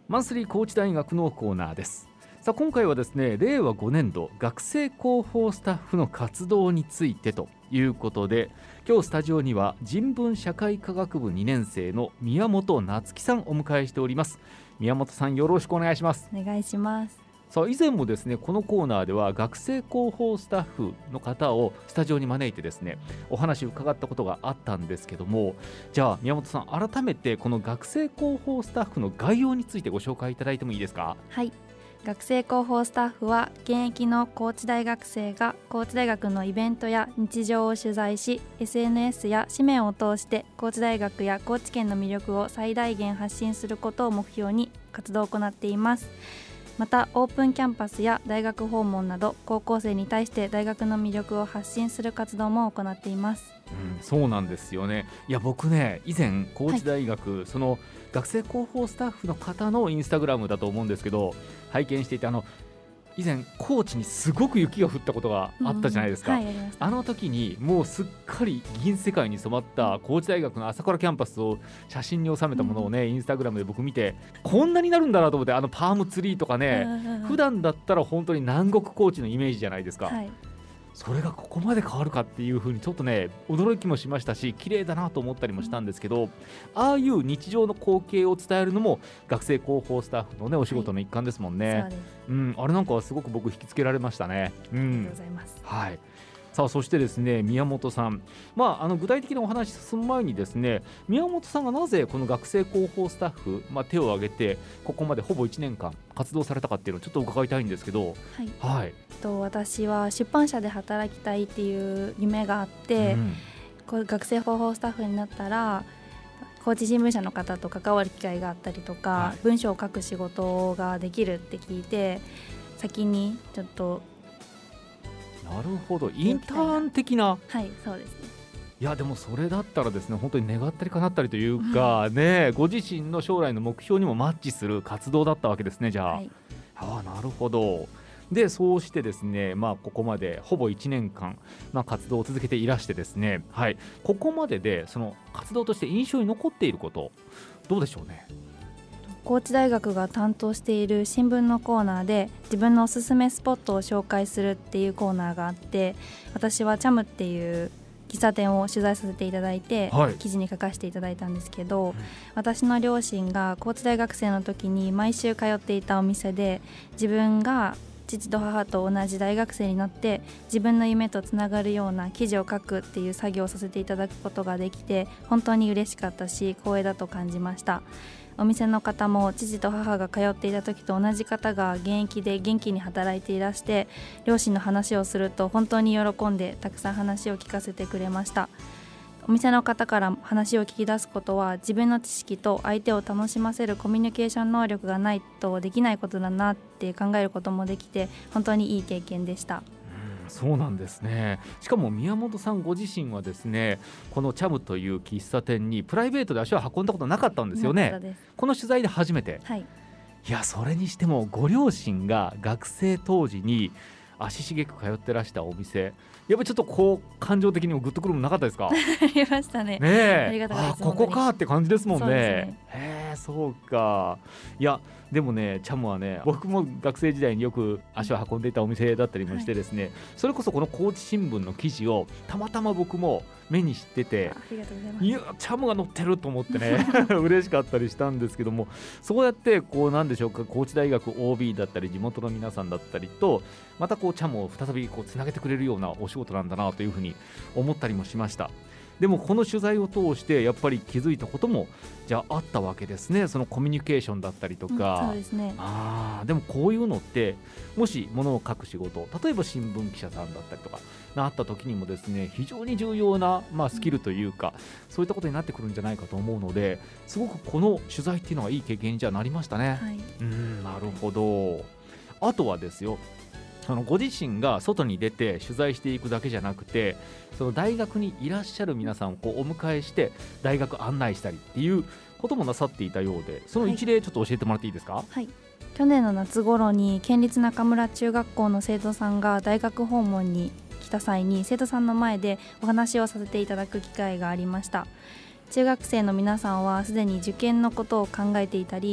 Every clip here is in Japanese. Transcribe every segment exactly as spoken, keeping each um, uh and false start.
マンスリー高知大学のコーナーです。さあ今回はですね、れいわごねんど学生広報スタッフの活動についてということで、今日スタジオには人文社会科学部にねん生の宮本夏樹さんお迎えしております。宮本さん、よろしくお願いします。 お願いします。 さあ以前もですね、このコーナーでは学生広報スタッフの方をスタジオに招いてですね、お話を伺ったことがあったんですけども、じゃあ宮本さん、改めてこの学生広報スタッフの概要についてご紹介いただいてもいいですか？ はい、学生広報スタッフは現役の高知大学生が高知大学のイベントや日常を取材し、 エスエヌエス や紙面を通して高知大学や高知県の魅力を最大限発信することを目標に活動を行っています。またオープンキャンパスや大学訪問など高校生に対して大学の魅力を発信する活動も行っています。 うん、そうなんですよね。いや僕ね、以前高知大学、はい、その学生広報スタッフの方のインスタグラムだと思うんですけど、拝見していて、あの以前高知にすごく雪が降ったことがあったじゃないですか、 うんはい、ありました。 あの時にもうすっかり銀世界に染まった高知大学の朝倉キャンパスを写真に収めたものをね、うん、インスタグラムで僕見て、こんなになるんだなと思って、あのパームツリーとかね、普段だったら本当に南国高知のイメージじゃないですか、はい、それがここまで変わるかっていう風にちょっとね驚きもしましたし、綺麗だなと思ったりもしたんですけど、うん、ああいう日常の光景を伝えるのも学生広報スタッフのねお仕事の一環ですもんね、はい、そうです。うん、あれなんかはすごく僕引きつけられましたね、うん、 ありがとうございます。 はい。さあそしてですね、宮本さん、まあ、あの具体的なお話進む前にですね、宮本さんがなぜこの学生広報スタッフ、まあ、手を挙げてここまでほぼいちねんかん活動されたかっていうのをちょっと伺いたいんですけど。 はい、はい、と私は出版社で働きたいっていう夢があって、うん、こう学生広報スタッフになったら高知新聞社の方と関わる機会があったりとか、はい、文章を書く仕事ができるって聞いて、先にちょっとなるほど、インターン的な。 はい、そうですね。 いやでもそれだったらですね、本当に願ったり叶ったりというかね、ご自身の将来の目標にもマッチする活動だったわけですね、じゃあ、はい、ああなるほど。でそうしてですね、まあ、ここまでほぼいちねんかん、まあ、活動を続けていらしてですね、はい、ここまででその活動として印象に残っていることどうでしょうね。 高知大学が担当している新聞のコーナーで自分のおすすめスポットを紹介するっていうコーナーがあって、私はチャムっていう喫茶店を取材させていただいて、はい、記事に書かせていただいたんですけど、うん、私の両親が高知大学生の時に毎週通っていたお店で、自分が父と母と同じ大学生になって自分の夢とつながるような記事を書くっていう作業をさせていただくことができて、本当に嬉しかったし光栄だと感じました。お店の方も父と母が通っていた時と同じ方が現役で元気に働いていらして、両親の話をすると本当に喜んでたくさん話を聞かせてくれました。お店の方から話を聞き出すことは、自分の知識と相手を楽しませるコミュニケーション能力がないとできないことだなって考えることもできて、本当にいい経験でした。 そうなんですね。しかも宮本さんご自身はですね、このチャムという喫茶店にプライベートで足を運んだことなかったんですよね。この取材で初めて、はい、いやそれにしてもご両親が学生当時に足しげく通ってらしたお店、やっぱりちょっとこう感情的にもグッとくるもなかったですか？ ありましたね。 ねえ、 ありがたいです。 あ、ここかって感じですもんね。 そうですね。 へえ、そうか。いやでもね、チャムはね、僕も学生時代によく足を運んでいたお店だったりもしてですね、はい、それこそこの高知新聞の記事をたまたま僕も目にしてて、 ありがとうございます。 いやチャムが載ってると思ってね嬉しかったりしたんですけども、そうやってこうなんでしょうか、高知大学 オービー だったり地元の皆さんだったりとまたこうチャムを再びこうつなげてくれるようなお仕事なんだなというふうに思ったりもしました。でもこの取材を通してやっぱり気づいたこともじゃああったわけですね。そのコミュニケーションだったりとか、 うん、そうですね。 あでもこういうのってもし物を書く仕事、例えば新聞記者さんだったりとかなった時にもですね、非常に重要な、まあ、スキルというか、うん、そういったことになってくるんじゃないかと思うので、すごくこの取材っていうのはいい経験にじゃなりましたね、はい、うんなるほど。あとはですよ、そのご自身が外に出て取材していくだけじゃなくて、その大学にいらっしゃる皆さんをこうお迎えして大学案内したりっていうこともなさっていたようで、その一例ちょっと教えてもらっていいですか？ はい、去年の夏頃に県立中村中学校の生徒さんが大学訪問に来た際に、生徒さんの前でお話をさせていただく機会がありました。中学生の皆さんはすでに受験のことを考えていたり、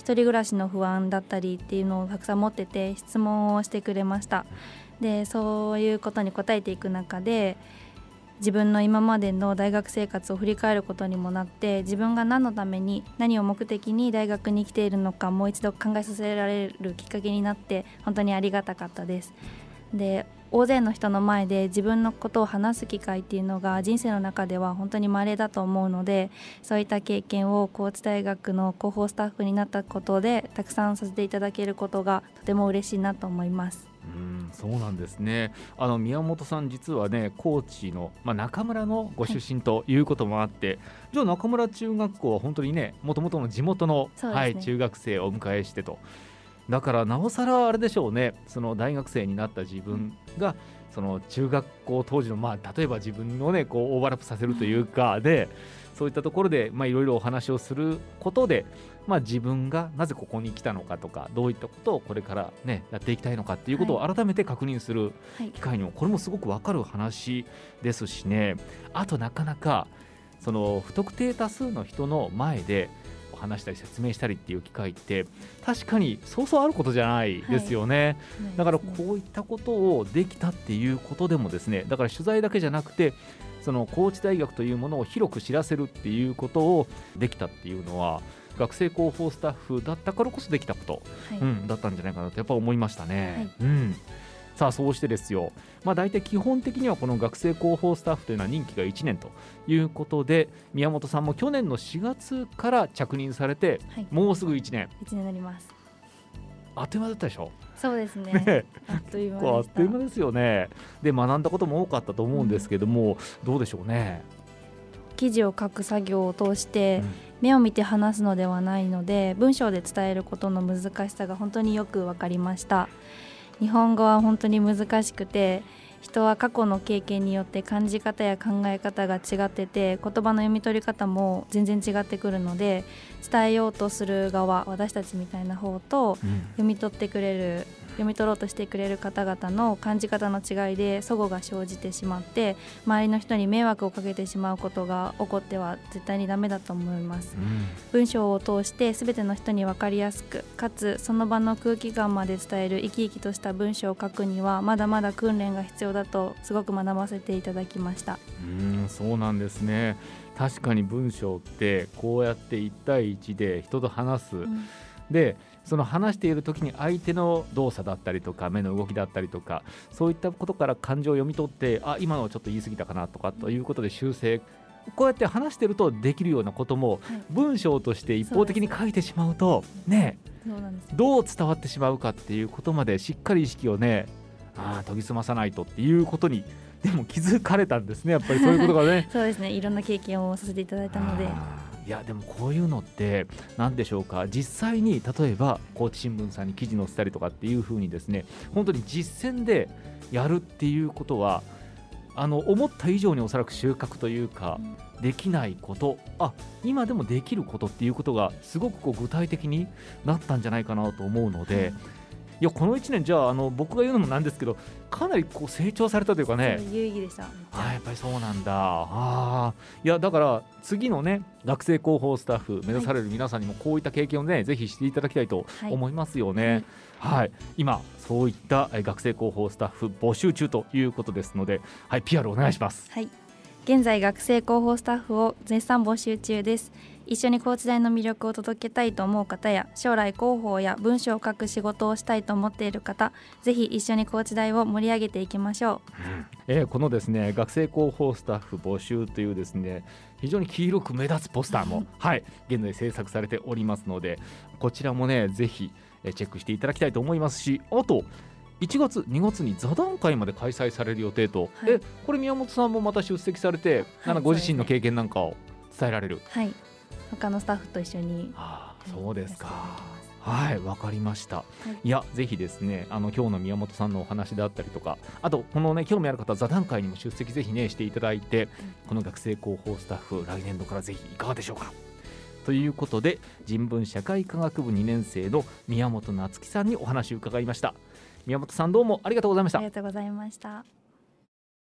一人暮らしの不安だったりっていうのをたくさん持ってて質問をしてくれました。でそういうことに答えていく中で自分の今までの大学生活を振り返ることにもなって、自分が何のために何を目的に大学に来ているのかもう一度考えさせられるきっかけになって本当にありがたかったです。で大勢の人の前で自分のことを話す機会っていうのが人生の中では本当に稀だと思うので、そういった経験を高知大学の広報スタッフになったことでたくさんさせていただけることがとても嬉しいなと思います。 うん、そうなんですね。あの宮本さん実はね高知の、まあ、中村のご出身ということもあって、はい、じゃあ中村中学校は本当にねもともとの地元の、ねはい、中学生をお迎えしてと、だからなおさらあれでしょうね、その大学生になった自分がその中学校当時の、まあ、例えば自分をねこうオーバーラップさせるというかで、そういったところでいろいろお話をすることで、まあ、自分がなぜここに来たのかとかどういったことをこれからねやっていきたいのかっていうことを改めて確認する機会にも、これもすごく分かる話ですしね。あとなかなかその不特定多数の人の前で話したり説明したりっていう機会って確かにそうそうあることじゃないですよね、はい、だからこういったことをできたっていうことでもですね、だから取材だけじゃなくてその高知大学というものを広く知らせるっていうことをできたっていうのは学生広報スタッフだったからこそできたこと、はいうん、だったんじゃないかなとやっぱ思いましたね、はいうんさあそうしてですよ、まあ、大体基本的にはこの学生広報スタッフというのは任期がいちねんということで、宮本さんも去年のしがつから着任されて、はい、もうすぐいちねんいちねんになります。 あっという間だったでしょ。 そうです ね, ねあっという間でした。 あっという間ですよね。で学んだことも多かったと思うんですけども、うん、どうでしょうね。 記事を書く作業を通して目を見て話すのではないので、文章で伝えることの難しさが本当によく分かりました。日本語は本当に難しくて、人は過去の経験によって感じ方や考え方が違ってて、言葉の読み取り方も全然違ってくるので、伝えようとする側、私たちみたいな方と、うん、読み取ってくれる読み取ろうとしてくれる方々の感じ方の違いで齟齬が生じてしまって、周りの人に迷惑をかけてしまうことが起こっては絶対にダメだと思います、うん、文章を通して全ての人に分かりやすく、かつその場の空気感まで伝える生き生きとした文章を書くにはまだまだ訓練が必要だとすごく学ばせていただきました。 うーんそうなんですね。確かに文章ってこうやっていち対いちで人と話す、うん、でその話している時に相手の動作だったりとか目の動きだったりとか、そういったことから感情を読み取って、あ今のはちょっと言い過ぎたかなとかということで修正、こうやって話してるとできるようなことも、はい、文章として一方的に書いてしまうとね、 そうなんです。 どう伝わってしまうかっていうことまでしっかり意識をねあ研ぎ澄まさないとっていうことにでも気づかれたんですね。やっぱりそういうことがねそうですね、いろんな経験をさせていただいたので。 いやでもこういうのって何でしょうか、実際に例えば高知新聞さんに記事載せたりとかっていう風にですね、本当に実践でやるっていうことはあの思った以上におそらく収穫というか、うん、できないこと、あ今でもできることっていうことがすごくこう具体的になったんじゃないかなと思うので、うんいやこのいちねんじゃあ、あの僕が言うのもなんですけど、かなりこう成長されたというかね。 有意義でした。 あやっぱりそうなんだ。あいやだから次のね学生広報スタッフ目指される皆さんにもこういった経験をね、はい、ぜひしていただきたいと思いますよね、はいはい、今そういった学生広報スタッフ募集中ということですので、はい、ピーアール お願いします。 はい、現在学生広報スタッフを絶賛募集中です。一緒に高知大の魅力を届けたいと思う方や、将来広報や文章を書く仕事をしたいと思っている方、ぜひ一緒に高知大を盛り上げていきましょう、 うんえー、このですね学生広報スタッフ募集というですね非常に黄色く目立つポスターも、はい、現在制作されておりますので、こちらもねぜひチェックしていただきたいと思いますし、あといちがつにがつに座談会まで開催される予定と、はい、えこれ宮本さんもまた出席されて、はい、ご自身の経験なんかを伝えられる、 はい、他のスタッフと一緒に。 あそうですか、はいわかりました、はい、いやぜひですねあの今日の宮本さんのお話であったりとか、あとこのね興味ある方座談会にも出席ぜひねしていただいて、はい、この学生広報スタッフ来年度からぜひいかがでしょうかということで、人文社会科学部にねん生の宮本夏樹さんにお話を伺いました。宮本さんどうもありがとうございました。 ありがとうございました。